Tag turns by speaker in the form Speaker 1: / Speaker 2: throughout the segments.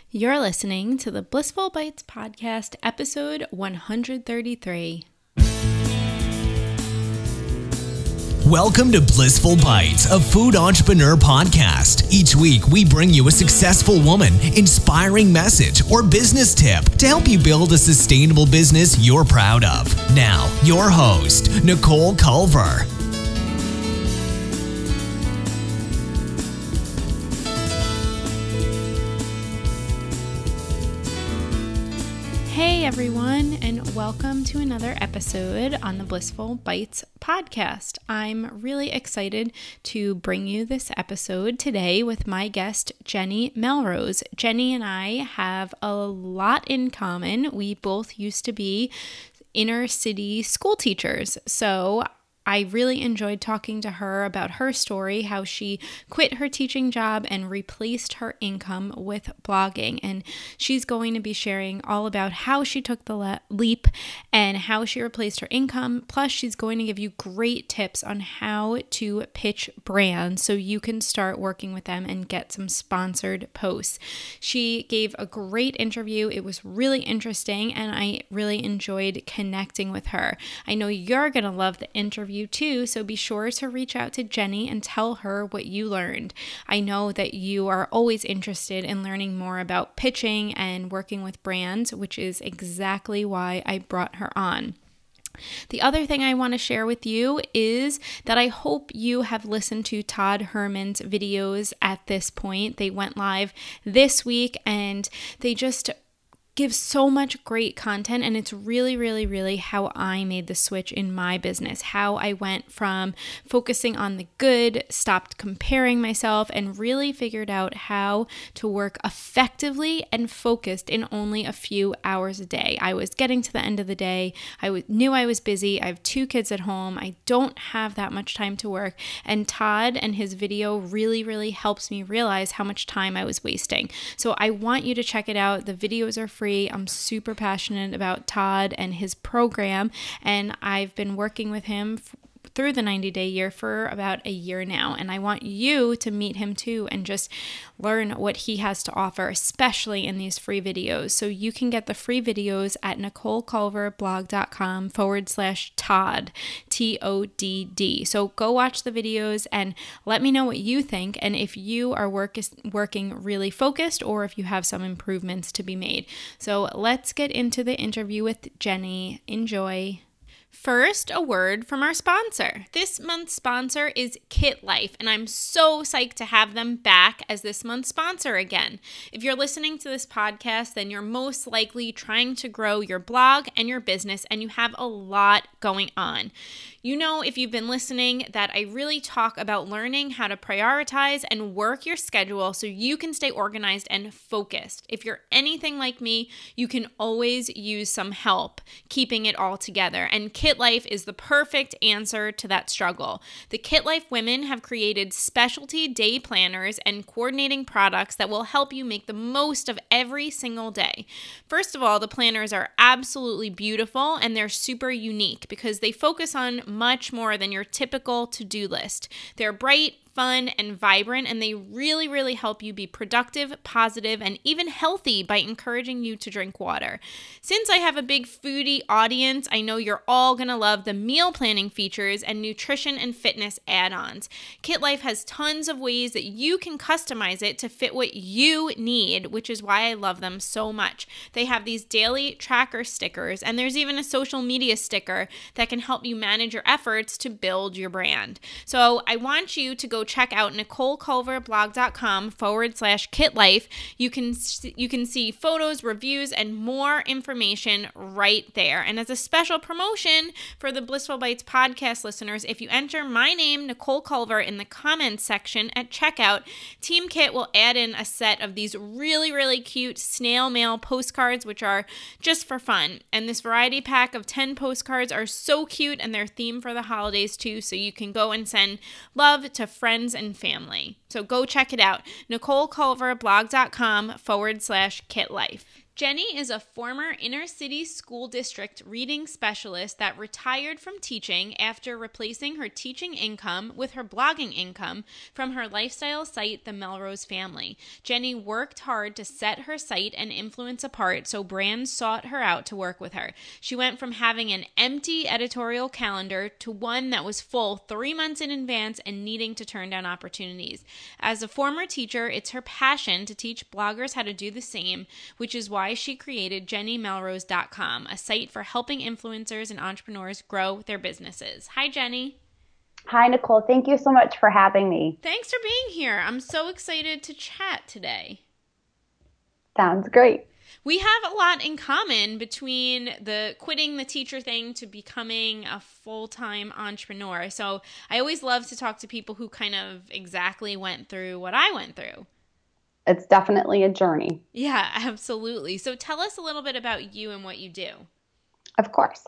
Speaker 1: You're listening to the Blissful Bites podcast, episode 133.
Speaker 2: Welcome to Blissful Bites, a food entrepreneur podcast. Each week, we bring you a successful woman, inspiring message, or business tip to help you build a sustainable business you're proud of. Now, your host, Nicole Culver.
Speaker 1: Hey everyone, and welcome to another episode on the Blissful Bites podcast. I'm really excited to bring you this episode today with my guest, Jenny Melrose. Jenny and I have a lot in common. We both used to be inner city school teachers, so I really enjoyed talking to her about her story, how she quit her teaching job and replaced her income with blogging. And she's going to be sharing all about how she took the leap and how she replaced her income. Plus, she's going to give you great tips on how to pitch brands so you can start working with them and get some sponsored posts. She gave a great interview. It was really interesting, and I really enjoyed connecting with her. I know you're going to love the interview too, so be sure to reach out to Jenny and tell her what you learned. I know that you are always interested in learning more about pitching and working with brands, which is exactly why I brought her on. The other thing I want to share with you is that I hope you have listened to Todd Herman's videos at this point. They went live this week and they just give so much great content, and it's really how I made the switch in my business, how I went from focusing on the good, stopped comparing myself, and really figured out how to work effectively and focused in only a few hours a day. I was getting to the end of the day. I knew I was busy. I have 2 kids at home. I don't have that much time to work, and Todd and his video really helps me realize how much time I was wasting. So I want you to check it out. The videos are free. I'm super passionate about Todd and his program, and I've been working with him through the 90-day year for about a year now, and I want you to meet him too and just learn what he has to offer, especially in these free videos. So you can get the free videos at NicoleCulverblog.com/Todd, TODD. So go watch the videos and let me know what you think, and if you are working really focused or if you have some improvements to be made. So let's get into the interview with Jenny. Enjoy. First, a word from our sponsor. This month's sponsor is Kit Life, and I'm so psyched to have them back as this month's sponsor again. If you're listening to this podcast, then you're most likely trying to grow your blog and your business, and you have a lot going on. You know, if you've been listening, that I really talk about learning how to prioritize and work your schedule so you can stay organized and focused. If you're anything like me, you can always use some help keeping it all together, and Kit Life is the perfect answer to that struggle. The Kit Life women have created specialty day planners and coordinating products that will help you make the most of every single day. First of all, the planners are absolutely beautiful and they're super unique because they focus on much more than your typical to-do list. They're bright, fun, and vibrant, and they really help you be productive, positive, and even healthy by encouraging you to drink water. Since I have a big foodie audience, I know you're all going to love the meal planning features and nutrition and fitness add-ons. Kit Life has tons of ways that you can customize it to fit what you need, which is why I love them so much. They have these daily tracker stickers, and there's even a social media sticker that can help you manage your efforts to build your brand. So I want you to go check out NicoleCulverblog.com/KitLife. You can see photos, reviews, and more information right there. And as a special promotion for the Blissful Bites podcast listeners, if you enter my name, Nicole Culver, in the comments section at checkout, Team Kit will add in a set of these really cute snail mail postcards, which are just for fun. And this variety pack of 10 postcards are so cute, and they're themed for the holidays too, so you can go and send love to friends and family. So go check it out, NicoleCulverblog.com/KitLife. Jenny is a former inner city school district reading specialist that retired from teaching after replacing her teaching income with her blogging income from her lifestyle site, The Melrose Family. Jenny worked hard to set her site and influence apart, so brands sought her out to work with her. She went from having an empty editorial calendar to one that was full 3 months in advance and needing to turn down opportunities. As a former teacher, it's her passion to teach bloggers how to do the same, which is why she created JennyMelrose.com, a site for helping influencers and entrepreneurs grow their businesses. Hi, Jenny.
Speaker 3: Hi, Nicole. Thank you so much for having me.
Speaker 1: Thanks for being here. I'm so excited to chat today.
Speaker 3: Sounds great.
Speaker 1: We have a lot in common between the quitting the teacher thing to becoming a full-time entrepreneur. So I always love to talk to people who kind of exactly went through what I went through.
Speaker 3: It's definitely a journey.
Speaker 1: Yeah, absolutely. So tell us a little bit about you and what you do.
Speaker 3: Of course.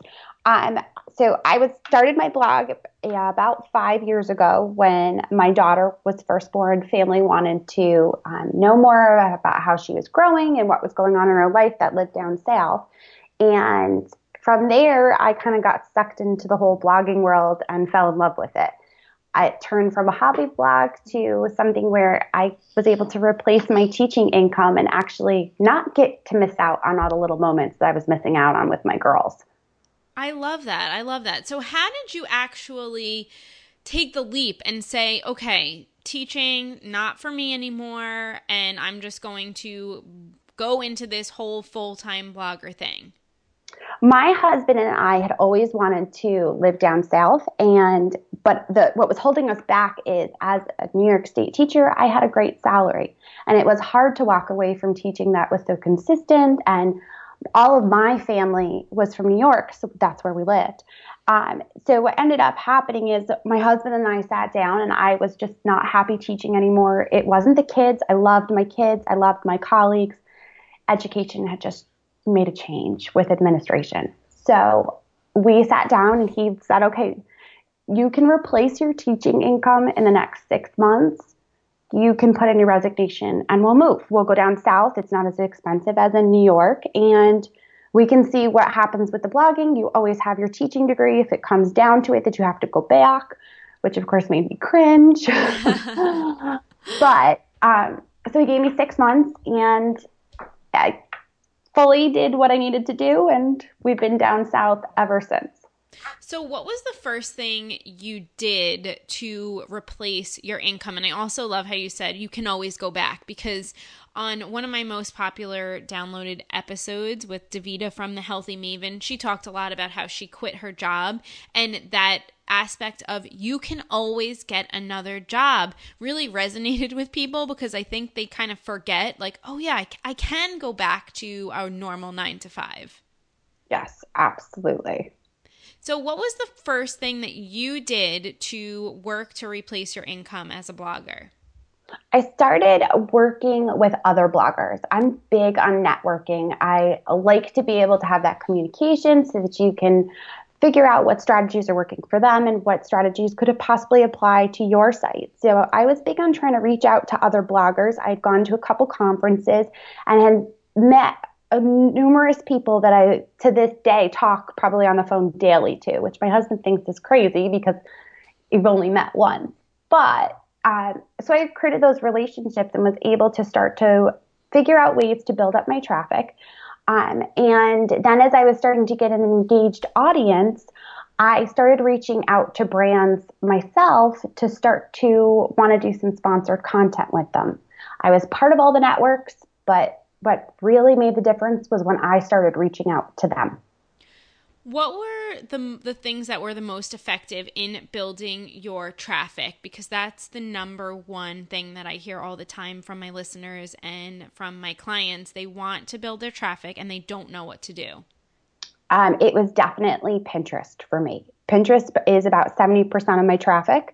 Speaker 3: So I started my blog about 5 years ago when my daughter was first born. Family wanted to know more about how she was growing and what was going on in her life that lived down south. And from there, I kind of got sucked into the whole blogging world and fell in love with it. I turned from a hobby blog to something where I was able to replace my teaching income and actually not get to miss out on all the little moments that I was missing out on with my girls.
Speaker 1: I love that. I love that. So how did you actually take the leap and say, okay, teaching, not for me anymore, and I'm just going to go into this whole full-time blogger thing?
Speaker 3: My husband and I had always wanted to live down south, but what was holding us back is, as a New York State teacher, I had a great salary, and it was hard to walk away from teaching that was so consistent, and all of my family was from New York, so that's where we lived. So what ended up happening is my husband and I sat down, and I was just not happy teaching anymore. It wasn't the kids. I loved my kids. I loved my colleagues. Education had just made a change with administration. So we sat down and he said, okay, you can replace your teaching income in the next 6 months. You can put in your resignation and we'll move. We'll go down south. It's not as expensive as in New York. And we can see what happens with the blogging. You always have your teaching degree if it comes down to it that you have to go back, which of course made me cringe. But so he gave me 6 months and I fully did what I needed to do, and we've been down south ever since.
Speaker 1: So what was the first thing you did to replace your income? And I also love how you said you can always go back, because on one of my most popular downloaded episodes with Davida from The Healthy Maven, she talked a lot about how she quit her job, and that aspect of you can always get another job really resonated with people, because I think they kind of forget, like, oh yeah, I can go back to our normal 9 to 5.
Speaker 3: Yes, absolutely.
Speaker 1: So what was the first thing that you did to work to replace your income as a blogger?
Speaker 3: I started working with other bloggers. I'm big on networking. I like to be able to have that communication so that you can figure out what strategies are working for them and what strategies could have possibly apply to your site. So I was big on trying to reach out to other bloggers. I'd gone to a couple conferences and had met numerous people that I, to this day, talk probably on the phone daily to, which my husband thinks is crazy because you've only met once. But so I created those relationships and was able to start to figure out ways to build up my traffic. And then as I was starting to get an engaged audience, I started reaching out to brands myself to start to want to do some sponsored content with them. I was part of all the networks, but what really made the difference was when I started reaching out to them.
Speaker 1: What were the things that were the most effective in building your traffic? Because that's the number one thing that I hear all the time from my listeners and from my clients. They want to build their traffic and they don't know what to do.
Speaker 3: It was definitely Pinterest for me. Pinterest is about 70% of my traffic.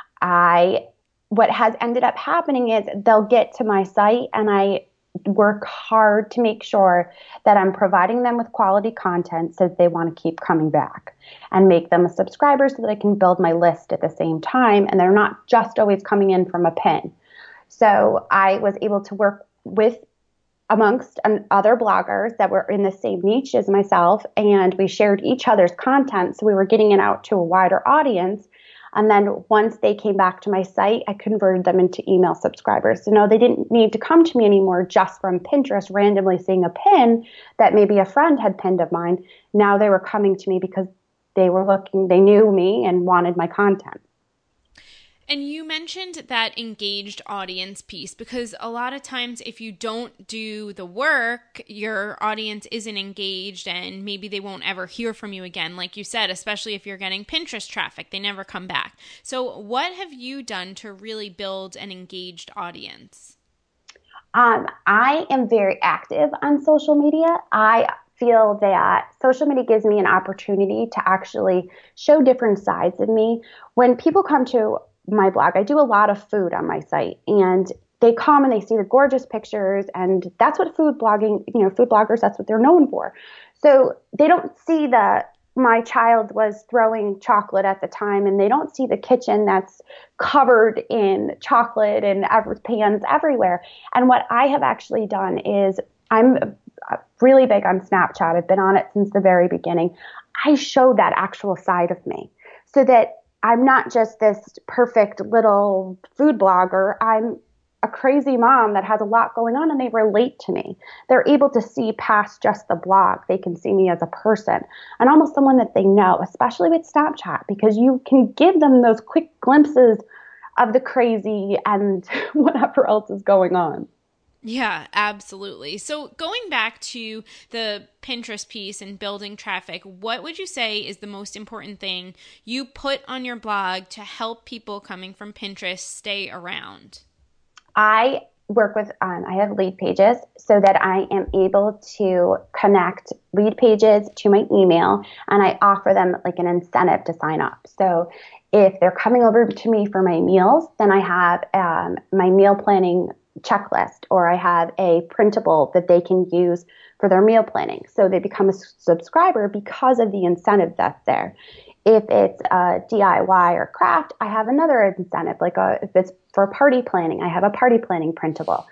Speaker 3: What has ended up happening is they'll get to my site and I work hard to make sure that I'm providing them with quality content so that they want to keep coming back, and make them a subscriber so that I can build my list at the same time and they're not just always coming in from a pin. So I was able to work with amongst other bloggers that were in the same niche as myself, and we shared each other's content. So we were getting it out to a wider audience. And then once they came back to my site, I converted them into email subscribers. So no, they didn't need to come to me anymore just from Pinterest, randomly seeing a pin that maybe a friend had pinned of mine. Now they were coming to me because they knew me and wanted my content.
Speaker 1: And you mentioned that engaged audience piece, because a lot of times if you don't do the work, your audience isn't engaged and maybe they won't ever hear from you again. Like you said, especially if you're getting Pinterest traffic, they never come back. So what have you done to really build an engaged audience?
Speaker 3: I am very active on social media. I feel that social media gives me an opportunity to actually show different sides of me. When people come to my blog, I do a lot of food on my site, and they come and they see the gorgeous pictures, and that's what food bloggers, that's what they're known for. So they don't see that my child was throwing chocolate at the time, and they don't see the kitchen that's covered in chocolate and pans everywhere. And what I have actually done is, I'm really big on Snapchat. I've been on it since the very beginning. I show that actual side of me so that I'm not just this perfect little food blogger. I'm a crazy mom that has a lot going on, and they relate to me. They're able to see past just the blog. They can see me as a person and almost someone that they know, especially with Snapchat, because you can give them those quick glimpses of the crazy and whatever else is going on.
Speaker 1: Yeah, absolutely. So going back to the Pinterest piece and building traffic, what would you say is the most important thing you put on your blog to help people coming from Pinterest stay around?
Speaker 3: I work with, I have lead pages so that I am able to connect lead pages to my email, and I offer them like an incentive to sign up. So if they're coming over to me for my meals, then I have my meal planning checklist, or I have a printable that they can use for their meal planning. So they become a subscriber because of the incentive that's there. If it's a DIY or craft, I have another incentive. If it's for party planning, I have a party planning printable.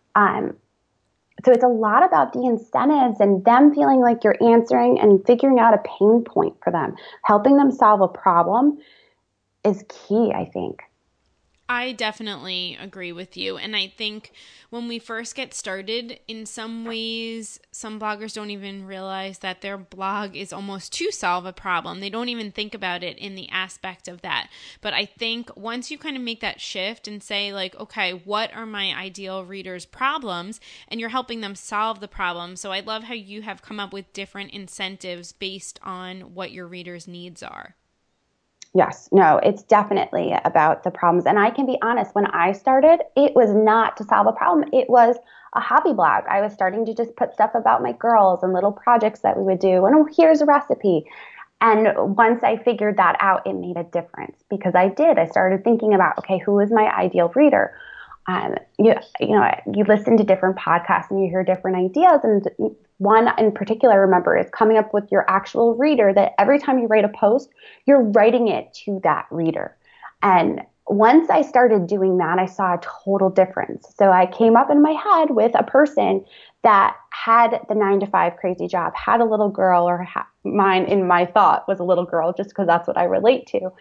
Speaker 3: So it's a lot about the incentives and them feeling like you're answering and figuring out a pain point for them. Helping them solve a problem is key, I think.
Speaker 1: I definitely agree with you. And I think when we first get started, in some ways, some bloggers don't even realize that their blog is almost to solve a problem. They don't even think about it in the aspect of that. But I think once you kind of make that shift and say like, okay, what are my ideal readers' problems? And you're helping them solve the problem. So I love how you have come up with different incentives based on what your readers' needs are.
Speaker 3: Yes, no, it's definitely about the problems. And I can be honest, when I started, it was not to solve a problem. It was a hobby blog. I was starting to just put stuff about my girls and little projects that we would do. And here's a recipe. And once I figured that out, it made a difference because I started thinking about, okay, who is my ideal reader? You listen to different podcasts and you hear different ideas. And one in particular I remember is coming up with your actual reader, that every time you write a post, you're writing it to that reader. And once I started doing that, I saw a total difference. So I came up in my head with a person that had the 9-to-5 crazy job, had a little girl, or mine in my thought was a little girl, just because that's what I relate to.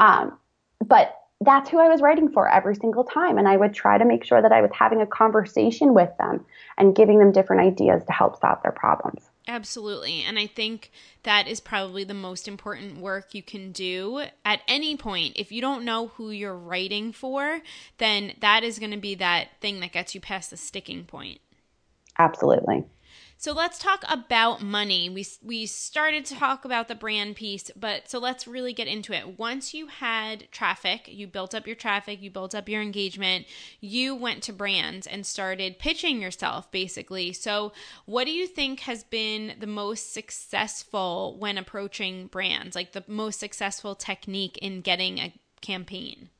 Speaker 3: But that's who I was writing for every single time. And I would try to make sure that I was having a conversation with them and giving them different ideas to help solve their problems.
Speaker 1: Absolutely. And I think that is probably the most important work you can do at any point. If you don't know who you're writing for, then that is going to be that thing that gets you past the sticking point.
Speaker 3: Absolutely.
Speaker 1: So let's talk about money. We started to talk about the brand piece, but so let's really get into it. Once you had traffic, you built up your traffic, you built up your engagement, you went to brands and started pitching yourself, basically. So what do you think has been the most successful when approaching brands, like the most successful technique in getting a campaign?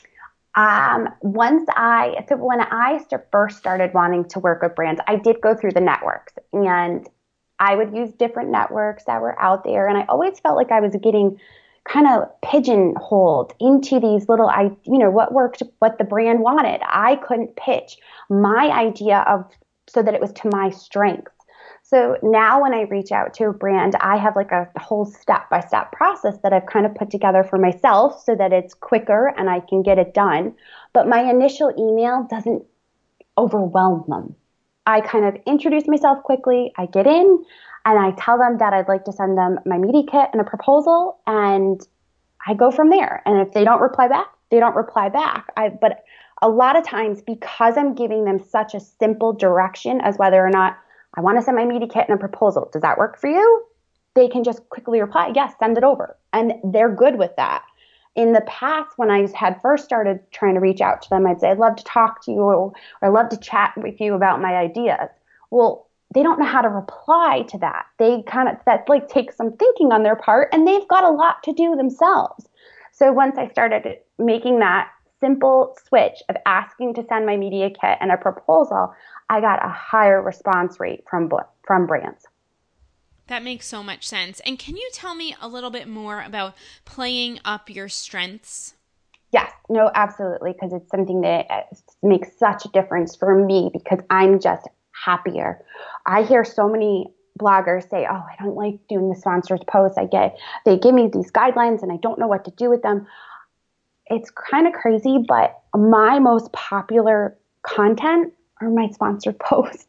Speaker 3: When I first started wanting to work with brands, I did go through the networks, and I would use different networks that were out there. And I always felt like I was getting kind of pigeonholed into these little, what worked, what the brand wanted. I couldn't pitch my idea of so that it was to my strengths. So now when I reach out to a brand, I have like a whole step-by-step process that I've kind of put together for myself so that it's quicker and I can get it done. But my initial email doesn't overwhelm them. I kind of introduce myself quickly. I get in and I tell them that I'd like to send them my media kit and a proposal, and I go from there. And if they don't reply back, they don't reply back. But a lot of times, because I'm giving them such a simple direction as whether or not I want to send my media kit and a proposal, does that work for you? They can just quickly reply, yes, send it over. And they're good with that. In the past, when I had first started trying to reach out to them, I'd say, I'd love to talk to you, or I'd love to chat with you about my ideas. Well, they don't know how to reply to that. That like takes some thinking on their part, and they've got a lot to do themselves. So once I started making that simple switch of asking to send my media kit and a proposal, I got a higher response rate from brands.
Speaker 1: That makes so much sense. And can you tell me a little bit more about playing up your strengths?
Speaker 3: Yes, no, absolutely, because it's something that makes such a difference for me because I'm just happier. I hear so many bloggers say, oh, I don't like doing the sponsored posts. They give me these guidelines and I don't know what to do with them. It's kind of crazy, but my most popular content are my sponsored posts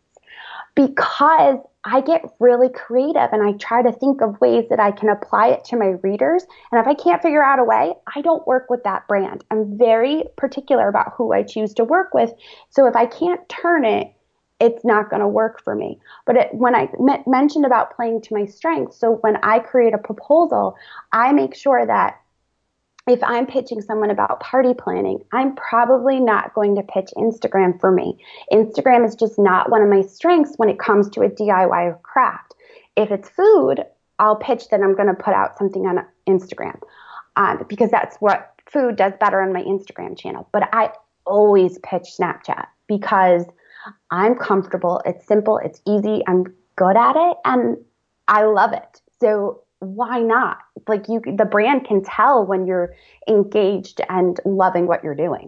Speaker 3: because I get really creative and I try to think of ways that I can apply it to my readers. And if I can't figure out a way, I don't work with that brand. I'm very particular about who I choose to work with. So if I can't turn it, it's not going to work for me. But when I mentioned about playing to my strengths, so when I create a proposal, I make sure that if I'm pitching someone about party planning, I'm probably not going to pitch Instagram for me. Instagram is just not one of my strengths when it comes to a DIY or craft. If it's food, I'll pitch that I'm going to put out something on Instagram because that's what food does better on my Instagram channel. But I always pitch Snapchat because I'm comfortable. It's simple. It's easy. I'm good at it and I love it. So why not? Like the brand can tell when you're engaged and loving what you're doing.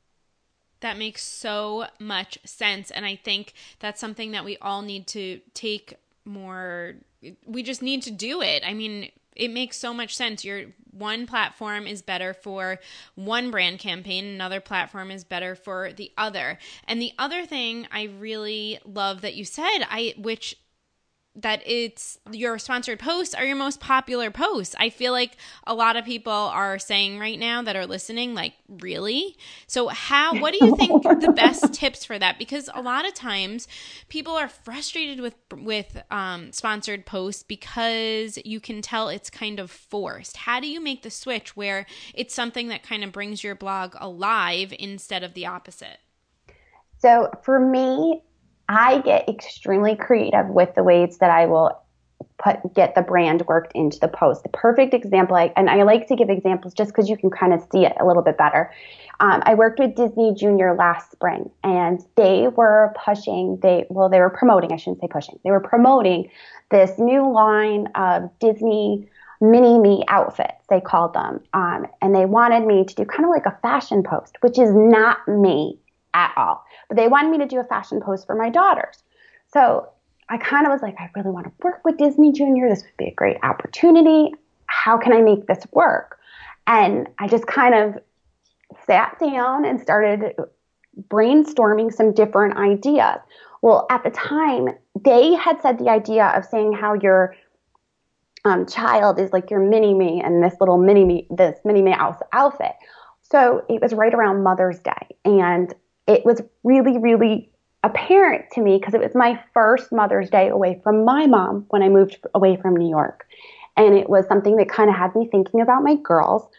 Speaker 1: That makes so much sense. And I think that's something that we all need to take more. We just need to do it. I mean, it makes so much sense. Your one platform is better for one brand campaign, another platform is better for the other. And the other thing I really love that you said, that it's your sponsored posts are your most popular posts. I feel like a lot of people are saying right now that are listening, like, really? So what do you think the best tips for that? Because a lot of times people are frustrated with sponsored posts because you can tell it's kind of forced. How do you make the switch where it's something that kind of brings your blog alive instead of the opposite?
Speaker 3: So for me, I get extremely creative with the ways that I will get the brand worked into the post. The perfect example, and I like to give examples just because you can kind of see it a little bit better. I worked with Disney Junior last spring, and they were promoting, I shouldn't say pushing, they were promoting this new line of Disney mini-me outfits, they called them. And they wanted me to do kind of like a fashion post, which is not me at all. But they wanted me to do a fashion post for my daughters. So I kind of was like, I really want to work with Disney Junior. This would be a great opportunity. How can I make this work? And I just kind of sat down and started brainstorming some different ideas. Well, at the time, they had said the idea of saying how your child is like your mini-me and this little mini-me outfit. So it was right around Mother's Day. And it was really, really apparent to me because it was my first Mother's Day away from my mom when I moved away from New York. And it was something that kind of had me thinking about my girls.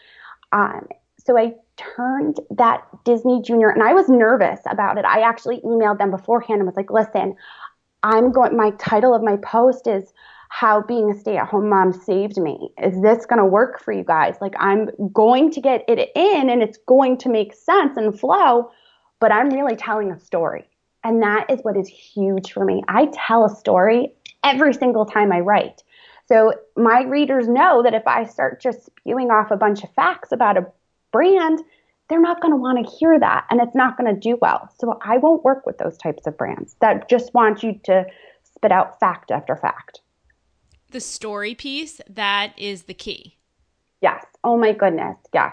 Speaker 3: So I turned that Disney Junior, and I was nervous about it. I actually emailed them beforehand and was like, listen, my title of my post is how being a stay-at-home mom saved me. Is this going to work for you guys? Like, I'm going to get it in and it's going to make sense and flow. But I'm really telling a story. And that is what is huge for me. I tell a story every single time I write. So my readers know that if I start just spewing off a bunch of facts about a brand, they're not going to want to hear that, and it's not going to do well. So I won't work with those types of brands that just want you to spit out fact after fact.
Speaker 1: The story piece, that is the key.
Speaker 3: Yes. Oh my goodness. Yes.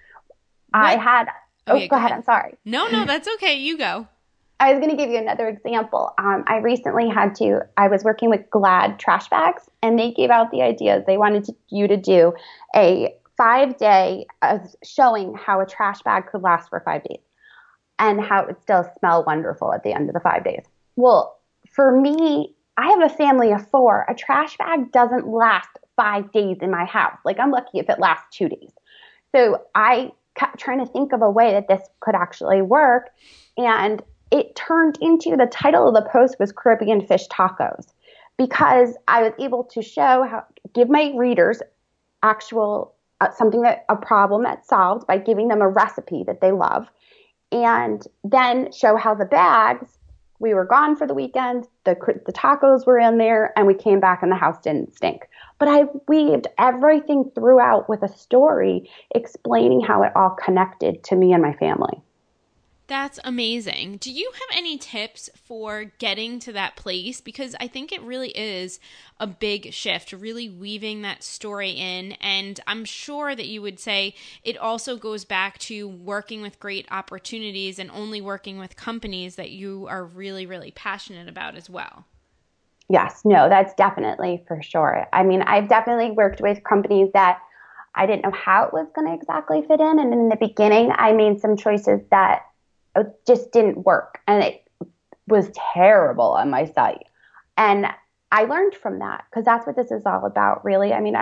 Speaker 3: Go ahead. I'm sorry.
Speaker 1: No, that's okay. You go.
Speaker 3: I was going to give you another example. I recently I was working with Glad trash bags, and they gave out the idea they wanted you to do a 5-day showing how a trash bag could last for 5 days and how it would still smell wonderful at the end of the 5 days. Well, for me, I have a family of 4. A trash bag doesn't last 5 days in my house. Like, I'm lucky if it lasts 2 days. So I kept trying to think of a way that this could actually work, and it turned into, the title of the post was Caribbean Fish Tacos, because I was able to give my readers actual a problem that's solved by giving them a recipe that they love, and then show how the bags, we were gone for the weekend, the tacos were in there, and we came back and the house didn't stink. But I weaved everything throughout with a story explaining how it all connected to me and my family.
Speaker 1: That's amazing. Do you have any tips for getting to that place? Because I think it really is a big shift, really weaving that story in. And I'm sure that you would say it also goes back to working with great opportunities and only working with companies that you are really, really passionate about as well.
Speaker 3: Yes, no, that's definitely for sure. I mean, I've definitely worked with companies that I didn't know how it was going to exactly fit in. And in the beginning, I made some choices that just didn't work, and it was terrible on my site. And I learned from that, because that's what this is all about, really. I mean,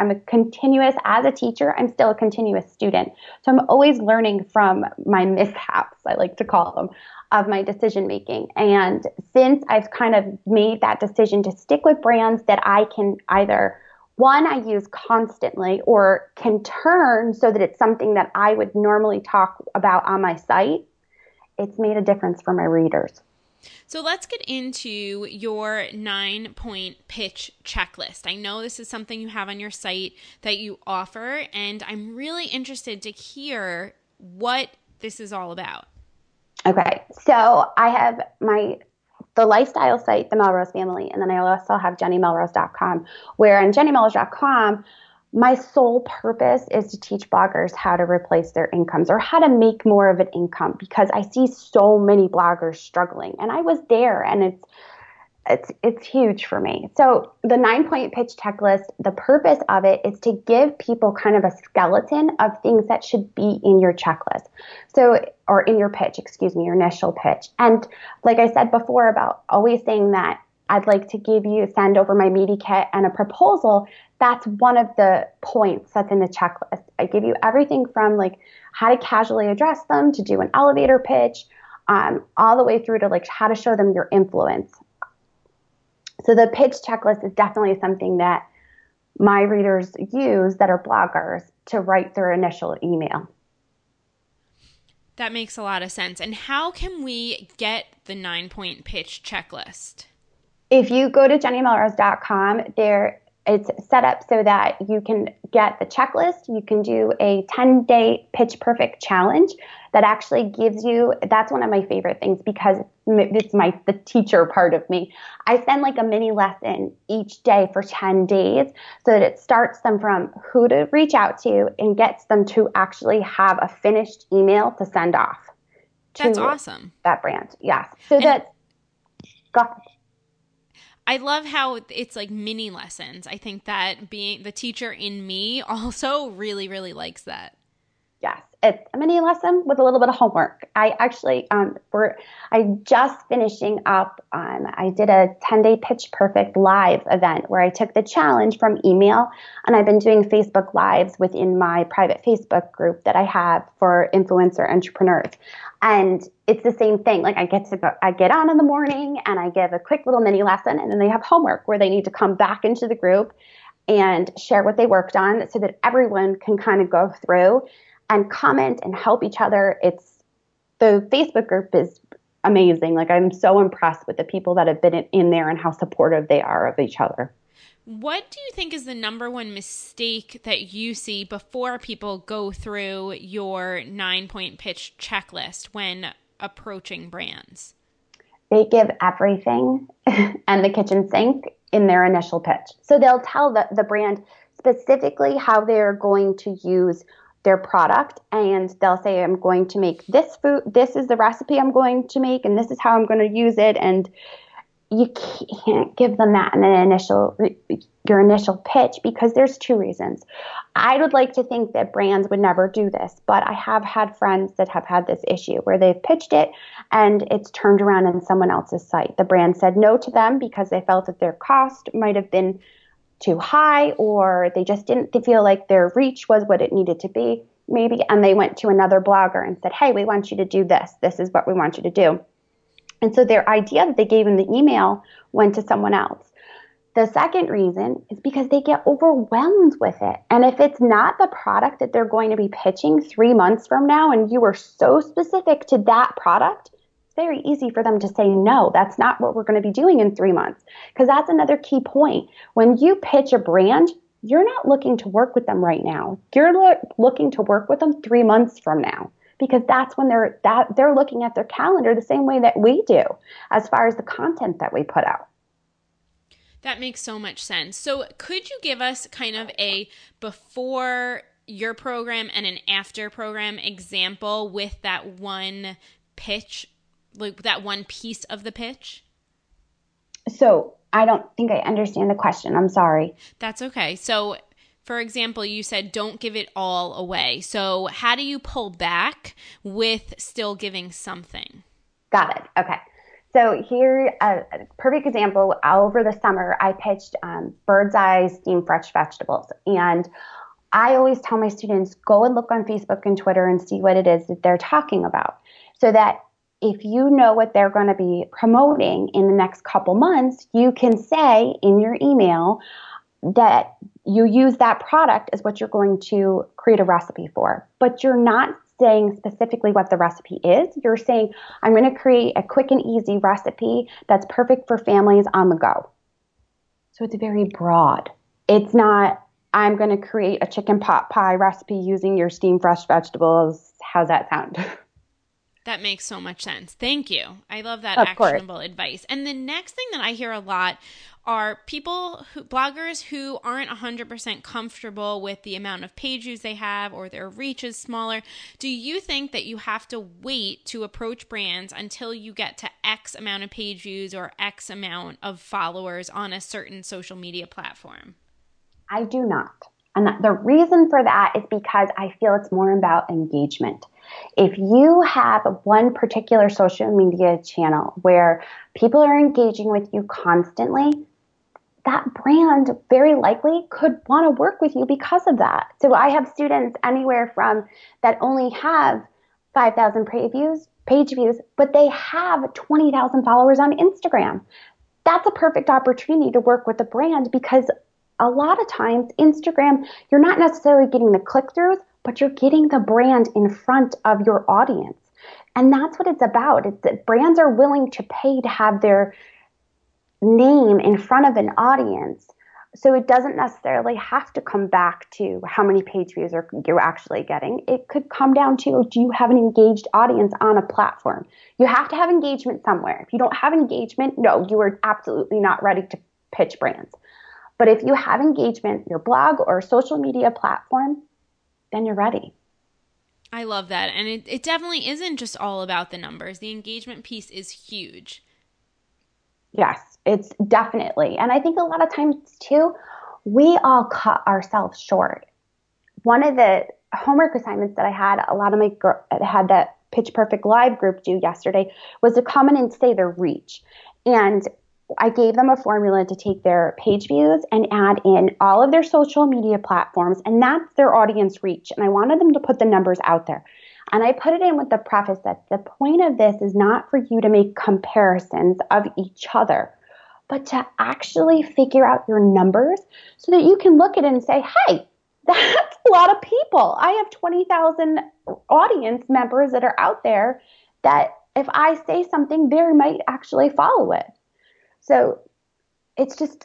Speaker 3: as a teacher, I'm still a continuous student. So I'm always learning from my mishaps, I like to call them, of my decision making. And since I've kind of made that decision to stick with brands that I can either, one, I use constantly, or can turn so that it's something that I would normally talk about on my site, it's made a difference for my readers.
Speaker 1: So let's get into your 9-point pitch checklist. I know this is something you have on your site that you offer, and I'm really interested to hear what this is all about.
Speaker 3: Okay, so I have the lifestyle site, The Melrose Family, and then I also have JennyMelrose.com, where on JennyMelrose.com, my sole purpose is to teach bloggers how to replace their incomes, or how to make more of an income, because I see so many bloggers struggling, and I was there, and it's huge for me. So the 9-point pitch checklist, the purpose of it is to give people kind of a skeleton of things that should be in your checklist. Or in your pitch, your initial pitch. And like I said before about always saying that I'd like to send over my media kit and a proposal, that's one of the points that's in the checklist. I give you everything from like how to casually address them, to do an elevator pitch, all the way through to like how to show them your influence. So the pitch checklist is definitely something that my readers use that are bloggers to write their initial email.
Speaker 1: That makes a lot of sense. And how can we get the 9-point pitch checklist?
Speaker 3: If you go to JennyMelrose.com, it's set up so that you can get the checklist. You can do a 10-day Pitch Perfect challenge that actually gives you, that's one of my favorite things, because it's the teacher part of me. I send like a mini lesson each day for 10 days so that it starts them from who to reach out to and gets them to actually have a finished email to send off.
Speaker 1: That's awesome.
Speaker 3: That brand. Yes. So go ahead.
Speaker 1: I love how it's like mini lessons. I think that being the teacher in me also really, really likes that.
Speaker 3: Yes, it's a mini lesson with a little bit of homework. I actually, I just finishing up, I did a 10-day Pitch Perfect live event where I took the challenge from email, and I've been doing Facebook Lives within my private Facebook group that I have for influencer entrepreneurs. And it's the same thing. Like I get on in the morning and I give a quick little mini lesson, and then they have homework where they need to come back into the group and share what they worked on so that everyone can kind of go through and comment and help each other. The Facebook group is amazing. Like I'm so impressed with the people that have been in there and how supportive they are of each other.
Speaker 1: What do you think is the number one mistake that you see before people go through your 9-point pitch checklist when approaching brands?
Speaker 3: They give everything and the kitchen sink in their initial pitch. So they'll tell the brand specifically how they're going to use their product, and they'll say, I'm going to make this food, this is the recipe I'm going to make, and this is how I'm going to use it. And you can't give them that in your initial pitch, because there's two reasons. I would like to think that brands would never do this, but I have had friends that have had this issue where they've pitched it and it's turned around on someone else's site. The brand said no to them because they felt that their cost might have been too high, or they just didn't feel like their reach was what it needed to be, maybe, and they went to another blogger and said, hey, we want you to do this. This is what we want you to do. And so their idea that they gave in the email went to someone else. The second reason is because they get overwhelmed with it. And if it's not the product that they're going to be pitching 3 months from now, and you are so specific to that product, it's very easy for them to say, no, that's not what we're going to be doing in 3 months. Because that's another key point. When you pitch a brand, you're not looking to work with them right now. You're looking to work with them 3 months from now. Because that's when they're looking at their calendar the same way that we do as far as the content that we put out.
Speaker 1: That makes so much sense. So could you give us kind of a before your program and an after program example with that one pitch, like that one piece of the pitch?
Speaker 3: So I don't think I understand the question. I'm sorry.
Speaker 1: That's okay. So for example, you said don't give it all away. So how do you pull back with still giving something?
Speaker 3: Got it. Okay. So here, a perfect example, over the summer, I pitched Bird's Eye steamed fresh vegetables. And I always tell my students, go and look on Facebook and Twitter and see what it is that they're talking about. So that if you know what they're going to be promoting in the next couple months, you can say in your email that you use that product as what you're going to create a recipe for. But you're not saying specifically what the recipe is. You're saying, I'm going to create a quick and easy recipe that's perfect for families on the go. So it's very broad. It's not, I'm going to create a chicken pot pie recipe using your steamed fresh vegetables. How's that sound?
Speaker 1: That makes so much sense. Thank you. I love that
Speaker 3: Of course.
Speaker 1: actionable advice. And the next thing that I hear a lot are bloggers who aren't 100% comfortable with the amount of page views they have, or their reach is smaller. Do you think that you have to wait to approach brands until you get to X amount of page views or X amount of followers on a certain social media platform?
Speaker 3: I do not. And the reason for that is because I feel it's more about engagement. If you have one particular social media channel where people are engaging with you constantly, that brand very likely could want to work with you because of that. So I have students anywhere from that only have 5,000 page views, but they have 20,000 followers on Instagram. That's a perfect opportunity to work with a brand, because a lot of times Instagram, you're not necessarily getting the click-throughs, but you're getting the brand in front of your audience. And that's what it's about. It's that brands are willing to pay to have their name in front of an audience. So it doesn't necessarily have to come back to how many page views you're actually getting. It could come down to, do you have an engaged audience on a platform? You have to have engagement somewhere. If you don't have engagement, no, you are absolutely not ready to pitch brands. But if you have engagement, your blog or social media platform, then you're ready.
Speaker 1: I love that. And it definitely isn't just all about the numbers. The engagement piece is huge.
Speaker 3: Yes, it's definitely. And I think a lot of times too, we all cut ourselves short. One of the homework assignments that I had, a lot of my had that Pitch Perfect Live group do yesterday, was to come in and say their reach. And I gave them a formula to take their page views and add in all of their social media platforms, and that's their audience reach. And I wanted them to put the numbers out there. And I put it in with the preface that the point of this is not for you to make comparisons of each other, but to actually figure out your numbers so that you can look at it and say, hey, that's a lot of people. I have 20,000 audience members that are out there that if I say something, they might actually follow it. So it's just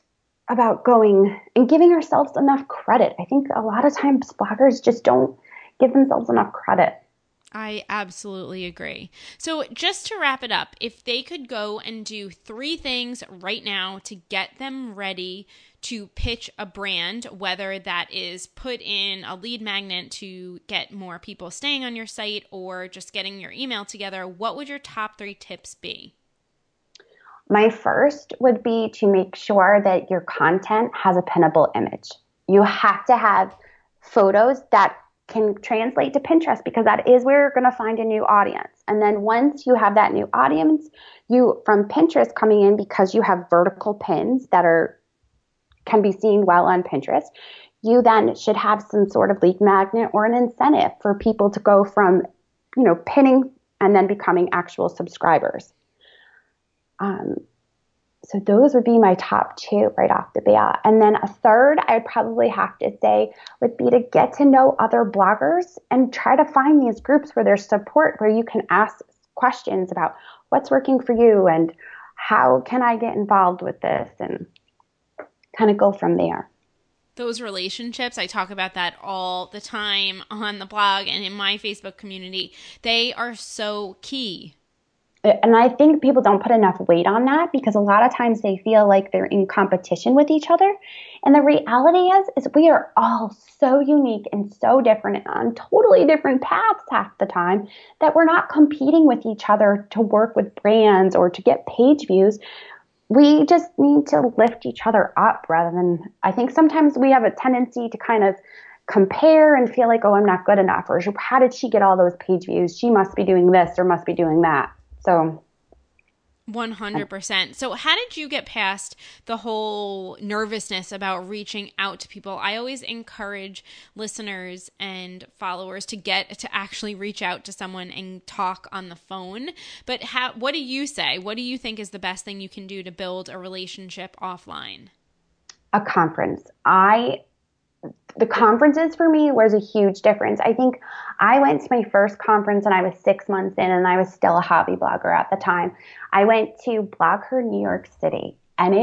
Speaker 3: about going and giving ourselves enough credit. I think a lot of times bloggers just don't give themselves enough credit.
Speaker 1: I absolutely agree. So just to wrap it up, if they could go and do 3 things right now to get them ready to pitch a brand, whether that is put in a lead magnet to get more people staying on your site or just getting your email together, what would your top 3 tips be?
Speaker 3: My first would be to make sure that your content has a pinnable image. You have to have photos that can translate to Pinterest because that is where you're going to find a new audience. And then once you have that new audience, you from Pinterest coming in because you have vertical pins that can be seen well on Pinterest, you then should have some sort of lead magnet or an incentive for people to go from, pinning and then becoming actual subscribers. So those would be my top 2 right off the bat. And then a third I'd probably have to say would be to get to know other bloggers and try to find these groups where there's support, where you can ask questions about what's working for you and how can I get involved with this and kind of go from there.
Speaker 1: Those relationships, I talk about that all the time on the blog and in my Facebook community. They are so key.
Speaker 3: And I think people don't put enough weight on that because a lot of times they feel like they're in competition with each other. And the reality is we are all so unique and so different on totally different paths half the time that we're not competing with each other to work with brands or to get page views. We just need to lift each other up rather than, I think sometimes we have a tendency to kind of compare and feel like, oh, I'm not good enough. Or how did she get all those page views? She must be doing this or must be doing that. So
Speaker 1: 100%. So how did you get past the whole nervousness about reaching out to people? I always encourage listeners and followers to actually reach out to someone and talk on the phone. But what do you say? What do you think is the best thing you can do to build a relationship offline?
Speaker 3: A conference. The conferences for me was a huge difference. I think I went to my first conference and I was 6 months in and I was still a hobby blogger at the time. I went to BlogHer New York City and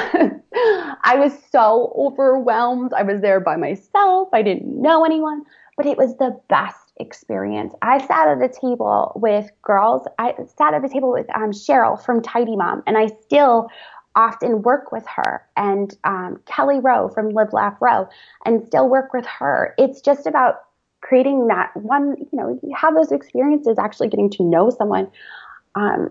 Speaker 3: I was so overwhelmed. I was there by myself. I didn't know anyone, but it was the best experience. I sat at a table with girls. I sat at the table with Cheryl from Tidy Mom, and I still often work with her, and Kelly Rowe from Live Laugh Row, and still work with her. It's just about creating that one, you have those experiences, actually getting to know someone. I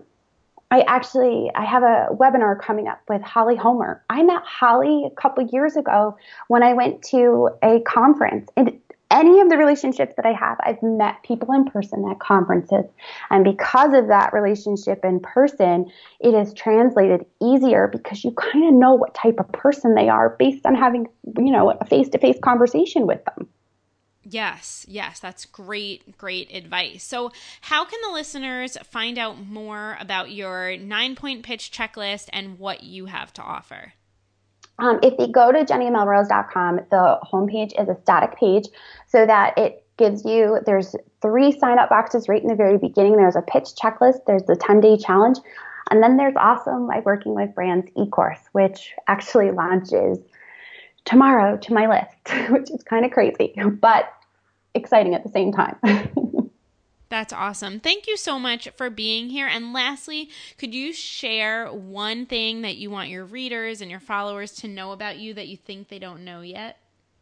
Speaker 3: have a webinar coming up with Holly Homer. I met Holly a couple years ago when I went to a conference, and any of the relationships that I have, I've met people in person at conferences. And because of that relationship in person, it is translated easier because you kind of know what type of person they are based on having, a face-to-face conversation with them.
Speaker 1: Yes, that's great advice. So how can the listeners find out more about your 9-point pitch checklist and what you have to offer?
Speaker 3: If you go to JennyMelrose.com, the homepage is a static page so that it gives you, there's 3 sign-up boxes right in the very beginning. There's a pitch checklist, there's the 10-day challenge, and then there's also my Working with Brands e-course, which actually launches tomorrow to my list, which is kind of crazy, but exciting at the same time.
Speaker 1: That's awesome. Thank you so much for being here. And lastly, could you share one thing that you want your readers and your followers to know about you that you think they don't know yet?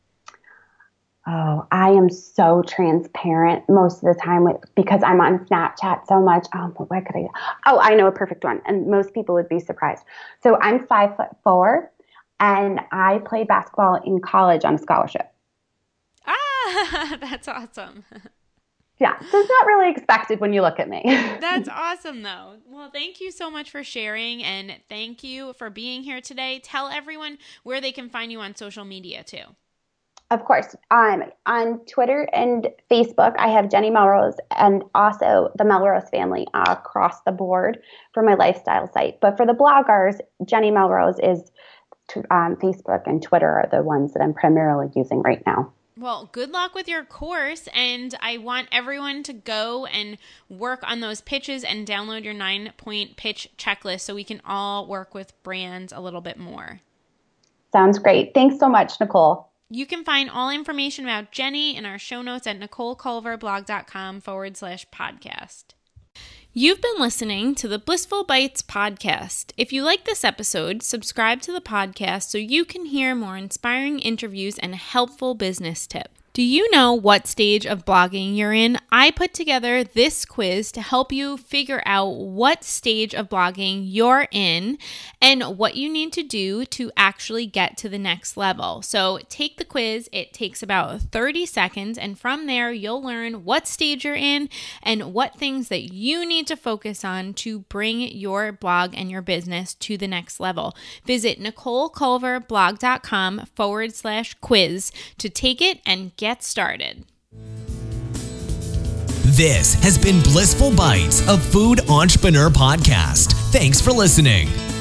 Speaker 3: Oh, I am so transparent most of the time because I'm on Snapchat so much. What could I? Oh, I know a perfect one. And most people would be surprised. So I'm 5'4", and I played basketball in college on a scholarship.
Speaker 1: That's awesome.
Speaker 3: Yeah, so it's not really expected when you look at me.
Speaker 1: That's awesome, though. Well, thank you so much for sharing, and thank you for being here today. Tell everyone where they can find you on social media, too.
Speaker 3: Of course. On Twitter and Facebook, I have Jenny Melrose and also the Melrose family across the board for my lifestyle site. But for the bloggers, Jenny Melrose is Facebook and Twitter are the ones that I'm primarily using right now.
Speaker 1: Well, good luck with your course, and I want everyone to go and work on those pitches and download your 9-point pitch checklist so we can all work with brands a little bit more.
Speaker 3: Sounds great. Thanks so much, Nicole.
Speaker 1: You can find all information about Jenny in our show notes at NicoleCulverblog.com/podcast. You've been listening to the Blissful Bites podcast. If you like this episode, subscribe to the podcast so you can hear more inspiring interviews and helpful business tips. Do you know what stage of blogging you're in? I put together this quiz to help you figure out what stage of blogging you're in and what you need to do to actually get to the next level. So take the quiz. It takes about 30 seconds, and from there you'll learn what stage you're in and what things that you need to focus on to bring your blog and your business to the next level. Visit NicoleCulverblog.com/quiz to take it and get started.
Speaker 2: This has been Blissful Bites, a food entrepreneur podcast. Thanks for listening.